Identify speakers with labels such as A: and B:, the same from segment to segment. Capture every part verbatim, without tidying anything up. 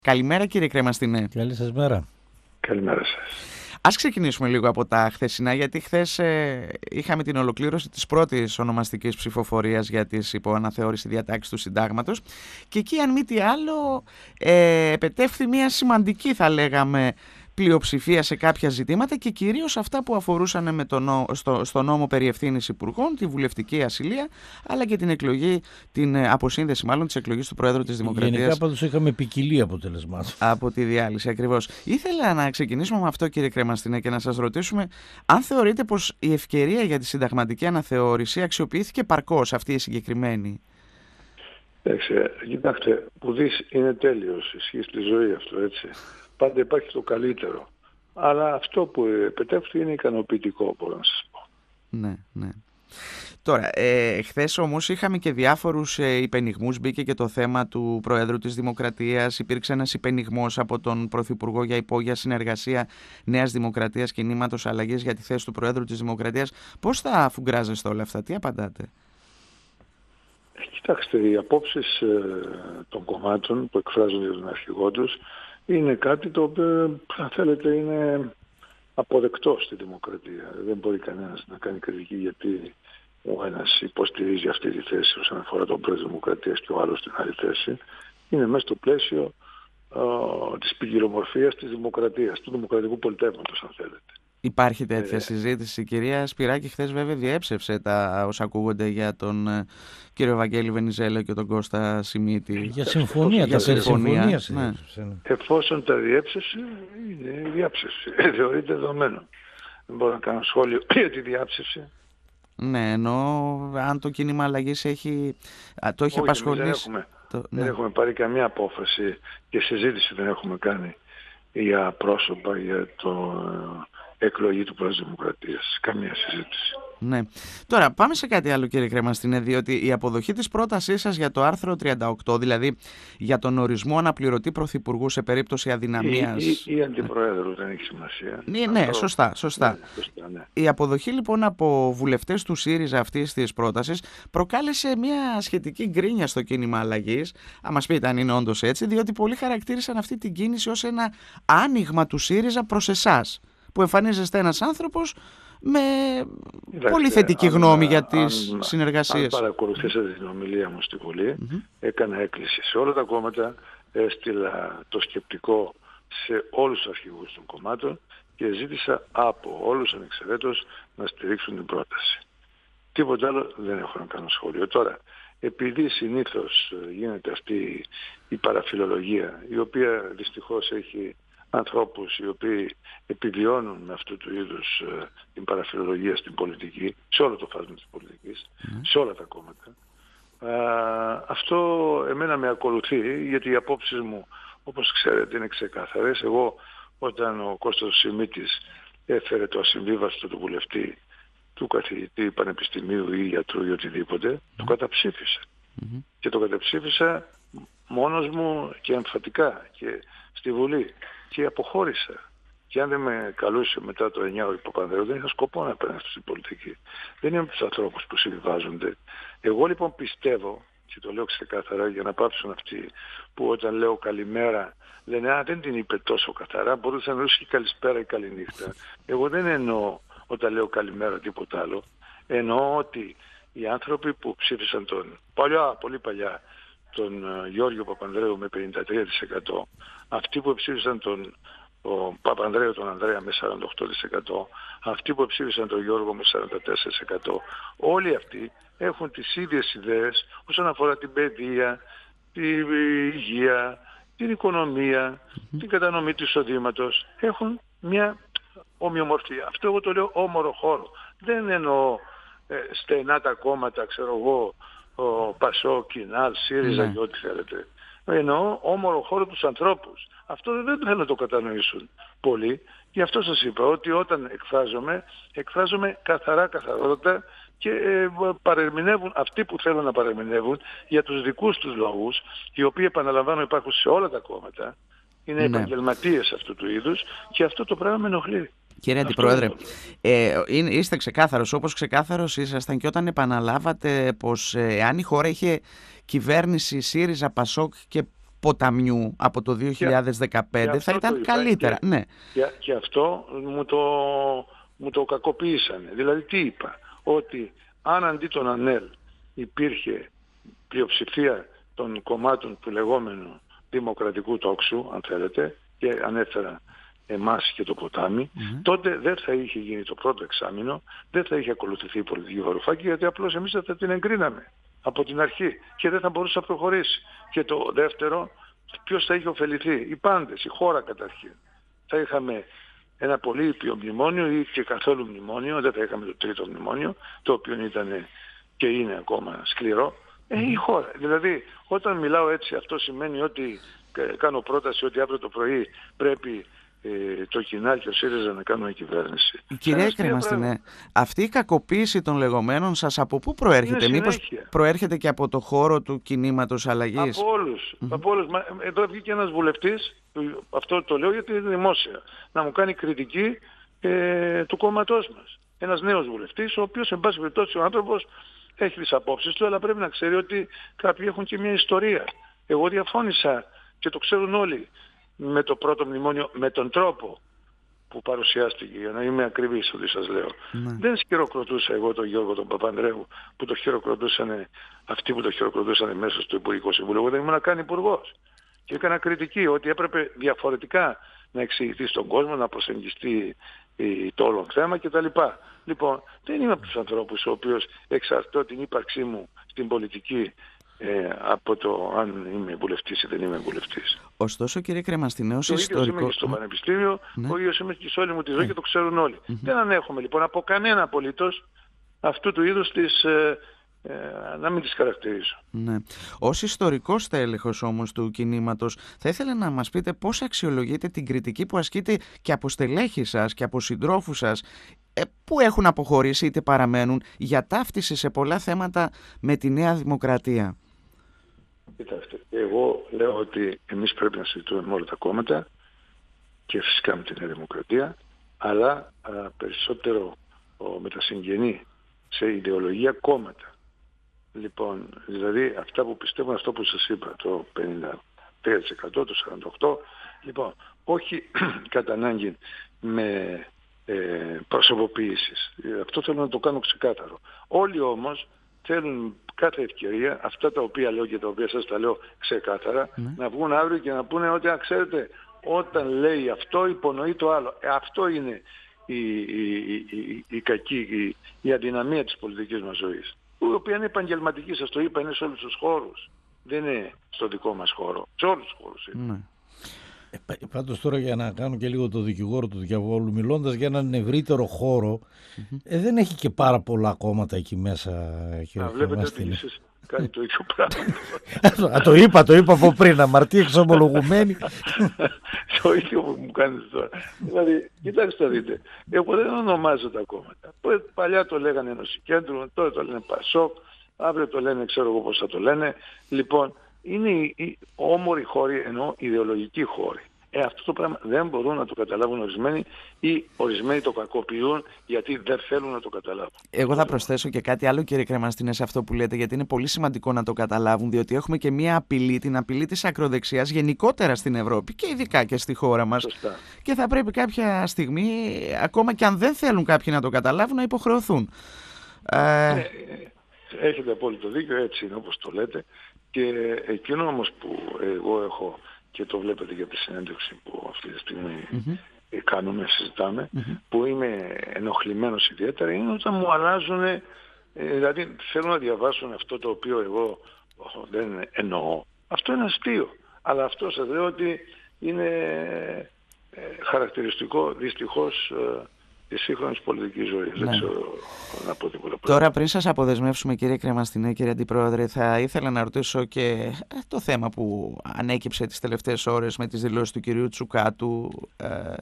A: Καλημέρα κύριε Κρεμαστινέ.
B: Καλή σας μέρα.
C: Καλημέρα σας.
A: Ας ξεκινήσουμε λίγο από τα χθεσινά, γιατί χθες ε, είχαμε την ολοκλήρωση της πρώτης ονομαστικής ψηφοφορίας για τις υποαναθεώρηση διατάξεις του συντάγματος και εκεί αν μη τι άλλο ε, επετεύχθη μια σημαντική, θα λέγαμε, πλειοψηφία σε κάποια ζητήματα και κυρίως αυτά που αφορούσαν με το νό, στο, στο νόμο περί ευθύνης υπουργών, τη βουλευτική ασυλία, αλλά και την εκλογή, την αποσύνδεση μάλλον της εκλογής του Προέδρου της Δημοκρατίας.
B: Γενικά πάντως είχαμε ποικιλία αποτελεσμάτων.
A: Από τη διάλυση, ακριβώς. Ήθελα να ξεκινήσουμε με αυτό κύριε Κρεμαστινέ και να σας ρωτήσουμε αν θεωρείτε πως η ευκαιρία για τη συνταγματική αναθεώρηση αξιοποιήθηκε παρκώς, αυτή η συγκεκριμένη.
C: Κοιτάξτε, κοιτάξτε, πουδής είναι τέλειος, ισχύει στη ζωή αυτό, έτσι. Πάντα υπάρχει το καλύτερο. Αλλά αυτό που επετεύχθη είναι ικανοποιητικό, μπορώ να σας πω.
A: Ναι, ναι. Τώρα, ε, χθες όμως είχαμε και διάφορους ε, υπενιγμούς, μπήκε και το θέμα του Προέδρου της Δημοκρατίας, υπήρξε ένας υπενιγμός από τον Πρωθυπουργό για υπόγεια συνεργασία Νέας Δημοκρατίας Κινήματος Αλλαγής για τη θέση του Προέδρου της Δημοκρατίας. Πώς θα αφουγκράζεστε όλα αυτά, τι απαντάτε?
C: Κοιτάξτε, οι απόψεις ε, των κομμάτων που εκφράζουν για τον αρχηγό τους είναι κάτι το οποίο, αν θέλετε, είναι αποδεκτό στη δημοκρατία. Δεν μπορεί κανένας να κάνει κριτική γιατί ο ένας υποστηρίζει αυτή τη θέση όσον αφορά τον Πρόεδρο της Δημοκρατίας και ο άλλος την άλλη θέση. Είναι μέσα στο πλαίσιο ε, της ποικιλομορφίας της δημοκρατίας, του δημοκρατικού πολιτεύματος, αν θέλετε.
A: Υπάρχει τέτοια
C: ε,
A: συζήτηση. Η κυρία Σπυράκη χθες βέβαια διέψευσε τα όσα ακούγονται για τον ε, κύριο Βαγγέλη Βενιζέλο και τον Κώστα Σιμίτη.
B: Για συμφωνία,
A: για
B: τα περί συμφωνίας.
A: Ναι.
C: Εφόσον τα διέψευσε, είναι διάψευση. Θεωρείται δεδομένο. Δεν μπορώ να κάνω σχόλιο για τη διάψευση.
A: Ναι, ενώ αν το κίνημα αλλαγής έχει, το έχει
C: Όχι,
A: απασχολήσει.
C: Δεν έχουμε,
A: το,
C: δεν
A: ναι.
C: έχουμε πάρει καμία απόφαση και συζήτηση δεν έχουμε κάνει για πρόσωπα, για το εκλογή του Πρόεδρου της Δημοκρατίας. Καμία συζήτηση.
A: Ναι. Τώρα πάμε σε κάτι άλλο κύριε Κρεμαστινέ, διότι η αποδοχή της πρότασής σας για το άρθρο τριάντα οκτώ, δηλαδή για τον ορισμό αναπληρωτή πρωθυπουργού σε περίπτωση αδυναμίας.
C: Ή, ή, ή αντιπροέδρου, δεν έχει σημασία.
A: Ναι, ναι,
C: Αυτό...
A: σωστά, σωστά.
C: Ναι, σωστά ναι.
A: Η αποδοχή λοιπόν από βουλευτές του ΣΥΡΙΖΑ αυτής της πρότασης προκάλεσε μια σχετική γκρίνια στο κίνημα αλλαγής. Αν μας πείτε αν είναι όντως έτσι, διότι πολλοί χαρακτήρισαν αυτή την κίνηση ως ένα άνοιγμα του ΣΥΡΙΖΑ προς εσάς, που εμφανίζεστε ένας άνθρωπος με Κοιτάξτε, πολύ θετική αν, γνώμη για τις αν, συνεργασίες.
C: Αν παρακολουθήσατε την ομιλία μου στη Βουλή, mm-hmm. έκανα έκκληση σε όλα τα κόμματα, έστειλα το σκεπτικό σε όλους τους αρχηγούς των κομμάτων και ζήτησα από όλους ανεξαιρέτως να στηρίξουν την πρόταση. Τίποτα άλλο δεν έχω να κάνω σχόλιο. Τώρα, επειδή συνήθως γίνεται αυτή η παραφιλολογία, η οποία δυστυχώς έχει ανθρώπους οι οποίοι επιβιώνουν με αυτού του είδους ε, την παραφιλολογία στην πολιτική, σε όλο το φάσμα της πολιτικής, mm. σε όλα τα κόμματα. Α, αυτό εμένα με ακολουθεί, γιατί οι απόψεις μου, όπως ξέρετε, είναι ξεκάθαρες. Εγώ, όταν ο Κώστας Σιμίτης έφερε το ασυμβίβαστο του βουλευτή, του καθηγητή πανεπιστημίου ή γιατρού ή οτιδήποτε, mm. το καταψήφισα. Mm-hmm. Και το καταψήφισα μόνος μου και εμφατικά και στη Βουλή. Και αποχώρησα. Και αν δεν με καλούσε μετά το εννιά ο Παπανδρέου, δεν είχα σκοπό να περάσω στην πολιτική. Δεν είμαι από τους ανθρώπους που συμβιβάζονται. Εγώ λοιπόν πιστεύω, και το λέω ξεκάθαρα για να πάψουν αυτοί που όταν λέω καλημέρα λένε «Α, δεν την είπε τόσο καθαρά, μπορούσε να μιλήσει και καλησπέρα ή καληνύχτα». Εγώ δεν εννοώ όταν λέω καλημέρα τίποτα άλλο. Εννοώ ότι οι άνθρωποι που ψήφισαν τον παλιά, πολύ παλιά, τον Γιώργο Παπανδρέου με πενήντα τρία τοις εκατό, αυτοί που ψήφισαν τον ο Παπανδρέου τον Ανδρέα με σαράντα οκτώ τοις εκατό, αυτοί που ψήφισαν τον Γιώργο με σαράντα τέσσερα τοις εκατό, όλοι αυτοί έχουν τις ίδιες ιδέες όσον αφορά την παιδεία, την υγεία, την οικονομία, mm-hmm. την κατανομή του εισοδήματος. Έχουν μια ομοιομορφία. Αυτό εγώ το λέω όμορο χώρο. Δεν εννοώ ε, στενά τα κόμματα, ξέρω εγώ, ο Πασό, Κινάλ, ΣΥΡΙΖΑ και ό,τι θέλετε. Εννοώ όμορο χώρο τους ανθρώπους. Αυτό δεν θέλουν να το κατανοήσουν πολλοί. Γι' αυτό σας είπα ότι όταν εκφράζομαι, εκφράζομαι καθαρά, καθαρότητα και ε, παρερμηνεύουν αυτοί που θέλουν να παρερμηνεύουν για τους δικούς τους λόγους, οι οποίοι επαναλαμβάνω υπάρχουν σε όλα τα κόμματα. Είναι ναι. επαγγελματίες αυτού του είδους και αυτό το πράγμα με ενοχλεί.
A: Κύριε Αντιπρόεδρε, ε, είστε ξεκάθαρος, όπως ξεκάθαρος ήσασταν και όταν επαναλάβατε πως ε, αν η χώρα είχε κυβέρνηση ΣΥΡΙΖΑ, ΠΑΣΟΚ και ποταμιού από το δύο χιλιάδες δεκαπέντε θα ήταν καλύτερα.
C: Και,
A: ναι.
C: και, και αυτό μου το, μου το κακοποίησανε. Δηλαδή τι είπα, ότι αν αντί τον ΑΝΕΛ υπήρχε πλειοψηφία των κομμάτων του λεγόμενου δημοκρατικού τόξου, αν θέλετε, και ανέφερα εμάς και το ποτάμι, mm-hmm. τότε δεν θα είχε γίνει το πρώτο εξάμηνο, δεν θα είχε ακολουθηθεί η πολιτική βαρουφάκη, γιατί απλώς εμείς θα την εγκρίναμε από την αρχή και δεν θα μπορούσε να προχωρήσει. Και το δεύτερο, ποιος θα είχε ωφεληθεί? Οι πάντες, η χώρα καταρχήν. Θα είχαμε ένα πολύ ήπιο μνημόνιο ή και καθόλου μνημόνιο, δεν θα είχαμε το τρίτο μνημόνιο, το οποίο ήταν και είναι ακόμα σκληρό. Ε, η χώρα. Δηλαδή, όταν μιλάω έτσι, αυτό σημαίνει ότι κάνω πρόταση ότι αύριο το πρωί πρέπει ε, το Κινάλ και ο ΣΥΡΙΖΑ να κάνουμε κυβέρνηση.
A: Κυρία Κρεμαστινέ, αυτή η κακοποίηση των λεγόμενων σας από πού προέρχεται? Μήπως προέρχεται και από το χώρο του κινήματος αλλαγής?
C: Από όλους. Mm-hmm. Από όλους. Μα, εδώ βγήκε ένας βουλευτής, αυτό το λέω γιατί είναι δημόσια, να μου κάνει κριτική ε, του κόμματός μας. Ένας νέος βουλευτής, ο οποίος εν πάση περιπτώσει ο άνθρωπος έχει τις απόψεις του, αλλά πρέπει να ξέρει ότι κάποιοι έχουν και μια ιστορία. Εγώ διαφώνησα και το ξέρουν όλοι με το πρώτο μνημόνιο, με τον τρόπο που παρουσιάστηκε, για να είμαι ακριβής ότι σας λέω. Ναι. Δεν χειροκροτούσα εγώ τον Γιώργο τον Παπανδρέου που το χειροκροτούσαν αυτοί που το χειροκροτούσαν μέσα στο Υπουργικό Συμβούλιο. Εγώ δεν ήμουν καν υπουργός. Και έκανα κριτική ότι έπρεπε διαφορετικά να εξηγηθεί στον κόσμο, να προσεγγιστεί το όλο θέμα κτλ. Λοιπόν, δεν είμαι από τους ανθρώπους ο οποίος εξαρτώ την ύπαρξή μου στην πολιτική ε, από το αν είμαι βουλευτής ή δεν είμαι βουλευτής.
A: Ωστόσο, κύριε Κρεμαστινέ, ως ιστορικό...
C: Ο ίδιος είμαι και στο πανεπιστήμιο, ναι. Ο ίδιος είμαι και σε όλη μου τη ζωή και το ξέρουν όλοι. Mm-hmm. Δεν ανέχομαι λοιπόν από κανένα απολύτως αυτού του είδους της... Ε, Ε, να μην τις χαρακτηρίσω.
A: Ναι. Ως ιστορικός τέλεχος όμως του κινήματος, θα ήθελα να μας πείτε πώς αξιολογείτε την κριτική που ασκείται και από στελέχη σας και από συντρόφους σας ε, που έχουν αποχωρήσει είτε παραμένουν για ταύτιση σε πολλά θέματα με τη Νέα Δημοκρατία.
C: Κοιτάξτε, εγώ λέω ότι εμείς πρέπει να συζητούμε με όλα τα κόμματα και φυσικά με τη Νέα Δημοκρατία, αλλά α, περισσότερο ο, με τα συγγενή σε ιδεολογία κόμματα. Λοιπόν, δηλαδή αυτά που πιστεύουν, αυτό που σας είπα, το πενήντα τρία τοις εκατό, το σαράντα οκτώ τοις εκατό, λοιπόν, όχι κατά ανάγκη με ε, προσωποποίησεις. Αυτό θέλω να το κάνω ξεκάθαρο. Όλοι όμως θέλουν κάθε ευκαιρία, αυτά τα οποία λέω και τα οποία σας τα λέω ξεκάθαρα, mm. να βγουν αύριο και να πούνε ότι, α, ξέρετε, όταν λέει αυτό υπονοεί το άλλο. Ε, αυτό είναι η, η, η, η, η κακή, η, η αδυναμία της πολιτικής μας ζωής. Η οποία είναι επαγγελματική, σας το είπα, είναι σε όλους τους χώρους. Δεν είναι στο δικό μας χώρο. Σε όλους τους χώρους είναι. Mm.
B: Ε, πάντως τώρα, για να κάνω και λίγο το δικηγόρο του διαβόλου, μιλώντας για έναν ευρύτερο χώρο, mm-hmm. ε, δεν έχει και πάρα πολλά κόμματα εκεί μέσα.
C: Να βλέπετε ότι εσείς κάνει το ίδιο πράγμα.
B: Α, το είπα, το είπα από πριν, αμαρτία εξομολογουμένη.
C: Το ίδιο που μου κάνετε τώρα. Δηλαδή, κοιτάξτε να δείτε, εγώ δεν ονομάζω τα κόμματα. Παλιά το λέγανε Ένωση Κέντρου, τώρα το λένε Πασόκ, αύριο το λένε, ξέρω εγώ πώς θα το λένε. Λοιπόν, είναι οι όμοροι χώροι, ενώ ιδεολογικοί χώροι. Ε, αυτό το πράγμα δεν μπορούν να το καταλάβουν ορισμένοι ή ορισμένοι το κακοποιούν γιατί δεν θέλουν να το καταλάβουν. Εγώ
A: θα προσθέσω και κάτι άλλο, κύριε Κρεμαστινέ, σε αυτό που λέτε, γιατί είναι πολύ σημαντικό να το καταλάβουν, διότι έχουμε και μία απειλή, την απειλή της ακροδεξιάς γενικότερα στην Ευρώπη και ειδικά και στη χώρα μας.
C: Σωστά.
A: Και θα πρέπει κάποια στιγμή, ακόμα και αν δεν θέλουν κάποιοι να το καταλάβουν, να υποχρεωθούν.
C: Ε, έχετε απόλυτο δίκιο, έτσι είναι όπως το λέτε. Και εκείνο όμως που εγώ έχω, και το βλέπετε για τη συνέντευξη που αυτή τη στιγμή mm-hmm. κάνουμε, συζητάμε, mm-hmm. που είμαι ενοχλημένος ιδιαίτερα, είναι όταν μου αλλάζουν, ε, δηλαδή θέλουν να διαβάσουν αυτό το οποίο εγώ δεν εννοώ. Αυτό είναι αστείο. Αλλά αυτό σας λέω ότι είναι ε, χαρακτηριστικό δυστυχώς ε, της σύγχρονης πολιτικής ζωής. Ναι. Δεν ξέρω να πω τίποτα.
A: Τώρα, πριν σας αποδεσμεύσουμε, κύριε Κρεμαστινέ, κύριε Αντιπρόεδρε, θα ήθελα να ρωτήσω και το θέμα που ανέκυψε τις τελευταίες ώρες με τις δηλώσεις του κυρίου Τσουκάτου ε,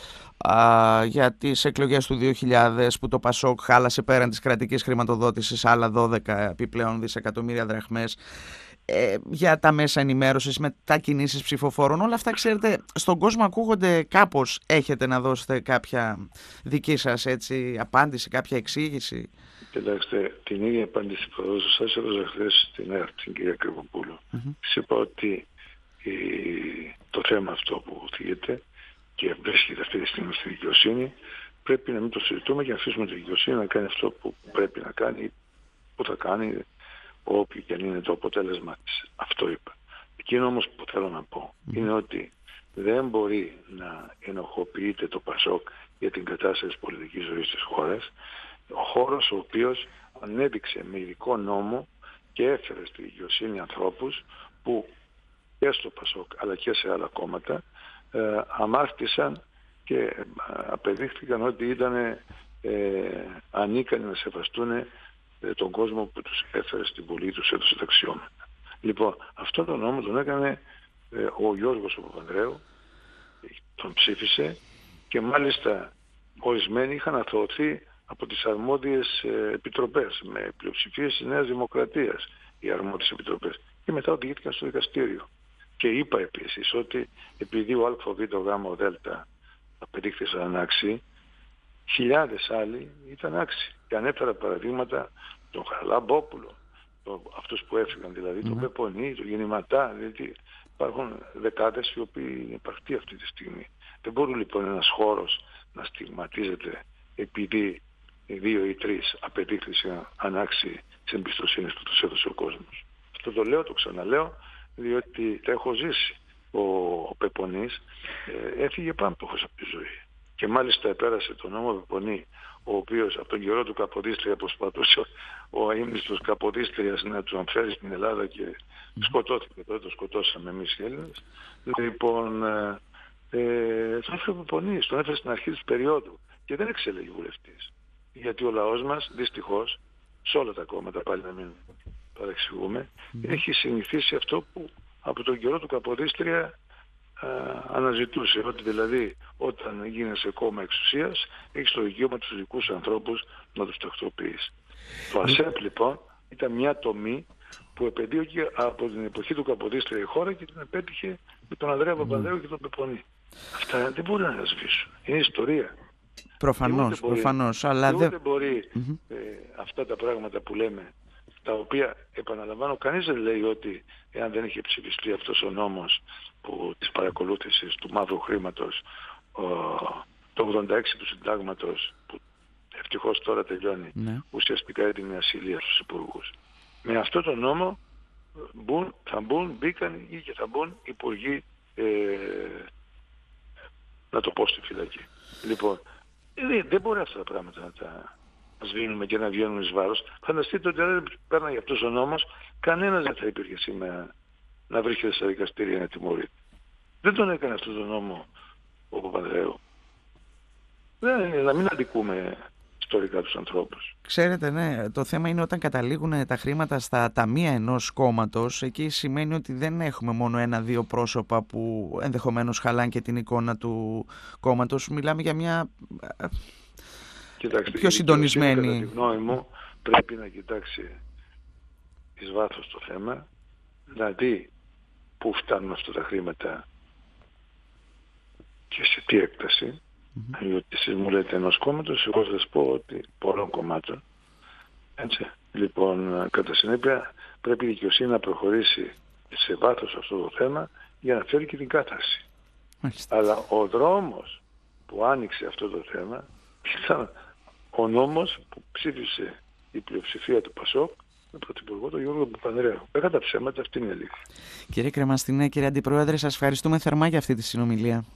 A: α, για τις εκλογές του δύο χιλιάδες, που το Πασόκ χάλασε πέραν της κρατικής χρηματοδότησης άλλα δώδεκα επιπλέον δισεκατομμύρια δραχμές. Ε, για τα μέσα ενημέρωσης, μετακινήσεις ψηφοφόρων, όλα αυτά, ξέρετε, στον κόσμο ακούγονται κάπως. Έχετε να δώσετε κάποια δική σας έτσι, απάντηση, κάποια εξήγηση?
C: Κοιτάξτε, την ίδια απάντηση που έδωσα σας έδωσα χθες στην ΕΡΤ, την κυρία Κρυβοπούλου. Mm-hmm. Της είπα ότι η, το θέμα αυτό που θίγεται και βρίσκεται αυτή τη στιγμή στη δικαιοσύνη, πρέπει να μην το συζητούμε και να αφήσουμε τη δικαιοσύνη να κάνει αυτό που πρέπει να κάνει, που θα κάνει, όποιο και αν είναι το αποτέλεσμα της. Αυτό είπα. Εκείνο όμως που θέλω να πω mm. είναι ότι δεν μπορεί να ενοχοποιείται το ΠΑΣΟΚ για την κατάσταση της πολιτικής ζωής της χώρας, ο χώρος ο οποίος ανέδειξε με ειδικό νόμο και έφερε στη δικαιοσύνη ανθρώπους που και στο ΠΑΣΟΚ αλλά και σε άλλα κόμματα ε, αμάρτησαν και ε, απεδείχθηκαν ότι ήταν ε, ανίκανοι να σεβαστούν ε, τον κόσμο που τους έφερε στην Βουλή, τους έδωσε τα αξιώματα. Λοιπόν, αυτό το νόμο τον έκανε ε, ο Γιώργος ο Παπανδρέου, τον ψήφισε και μάλιστα ορισμένοι είχαν αθωωωθεί από τις αρμόδιες ε, επιτροπές με πλειοψηφίες της Νέας Δημοκρατίας οι αρμόδιες επιτροπές και μετά οδηγήθηκαν στο δικαστήριο. Και είπα επίσης ότι επειδή ο ΑΒΓ Δ απεδείχθησαν ανάξιοι, χιλιάδες άλλοι ήταν άξιοι. Και ανέφερα παραδείγματα τον Χαραλαμπόπουλο, το, αυτούς που έφυγαν δηλαδή, mm-hmm. τον Πεπονί, τον Γεννηματά, δηλαδή υπάρχουν δεκάδες οι οποίοι είναι υπαρκτοί αυτή τη στιγμή. Δεν μπορεί λοιπόν ένας χώρος να στιγματίζεται επειδή δύο ή τρεις απεδείχθησαν ανάξιοι της εμπιστοσύνης που τους έδωσε ο κόσμος. Αυτό το λέω, το ξαναλέω, διότι τα έχω ζήσει. Ο, ο Πεπονής ε, έφυγε πάμπτωχος από τη ζωή. Και μάλιστα επέρασε τον νόμο Πεπονή, ο οποίος από τον καιρό του Καποδίστρια προσπαθούσε ο αείμνηστος Καποδίστριας να του αμφέρει στην Ελλάδα και mm. σκοτώθηκε. Τότε το σκοτώσαμε εμείς οι Έλληνες. Λοιπόν, ε, ε, τον έφερε ο Πεπονής, τον έφερε στην αρχή της περίοδου και δεν εξελέγει βουλευτής. Γιατί ο λαός μας, δυστυχώς, σε όλα τα κόμματα, πάλι να μην παρεξηγούμε, mm. έχει συνηθίσει αυτό που από τον καιρό του Καποδίστρια α, αναζητούσε. Ότι δηλαδή όταν γίνεσαι κόμμα εξουσίας, έχεις το δικαίωμα τους δικούς ανθρώπους να τους τακτοποιείς. Το ΑΣΕΠ λοιπόν ήταν μια τομή που επεδίωκε από την εποχή του Καποδίστρια η χώρα και την επέτυχε με τον Ανδρέα Παπανδρέου και τον Πεπονή. Αυτά δεν μπορεί να ανασβήσουν. Είναι ιστορία.
A: Προφανώς,
C: μπορεί,
A: προφανώς. Αλλά
C: δεν
A: δε...
C: μπορεί
A: mm-hmm.
C: ε, αυτά τα πράγματα που λέμε, τα οποία επαναλαμβάνω, κανείς δεν λέει ότι εάν δεν είχε ψηφιστεί αυτός ο νόμος που, της παρακολούθησης του μαύρου χρήματος, ο, το ογδόντα έξι του συντάγματος, που ευτυχώς τώρα τελειώνει, ναι. ουσιαστικά έδινε ασυλία στους υπουργούς. Με αυτό το νόμο μπουν, θα μπουν, μπήκαν ή και θα μπουν υπουργοί, ε, να το πω στη φυλακή. Λοιπόν, δεν μπορεί αυτά τα πράγματα να τα σβήνουμε και να βγαίνουν εις βάρος. Φανταστείτε ότι αν δεν πέρναγε αυτός ο νόμος, κανένας δεν θα υπήρχε σήμερα να βρίσκεται στα δικαστήρια να τιμωρείται. Δεν τον έκανε αυτόν τον νόμο ο Παπανδρέου. Δεν είναι να μην αδικούμε ιστορικά τους ανθρώπους.
A: Ξέρετε, ναι, το θέμα είναι όταν καταλήγουν τα χρήματα στα ταμεία ενός κόμματος, εκεί σημαίνει ότι δεν έχουμε μόνο ένα-δύο πρόσωπα που ενδεχομένως χαλάνε και την εικόνα του κόμματος. Μιλάμε για μια
C: Κοιτάξτε,
A: πιο συντονισμένη.
C: Κατά τη γνώμη μου πρέπει να κοιτάξει εις βάθος το θέμα, να δει πού φτάνουν αυτά τα χρήματα και σε τι έκταση. Mm-hmm. Διότι εσείς μου λέτε ενός κόμματος, εγώ θα σας πω ότι πολλών κομμάτων. Έτσι. Λοιπόν, κατά συνέπεια πρέπει η δικαιοσύνη να προχωρήσει σε βάθος αυτό το θέμα για να φέρει και την κάθαρση. Μάλιστα. Αλλά ο δρόμος που άνοιξε αυτό το θέμα ήταν ο νόμος που ψήφισε η πλειοψηφία του ΠΑΣΟΚ με πρωθυπουργό τον Γιώργο Παπανδρέου. Πέρα τα ψέματα, αυτή είναι η αλήθεια.
A: Κύριε Κρεμαστινέ, κύριε Αντιπρόεδρε, σας ευχαριστούμε θερμά για αυτή τη συνομιλία.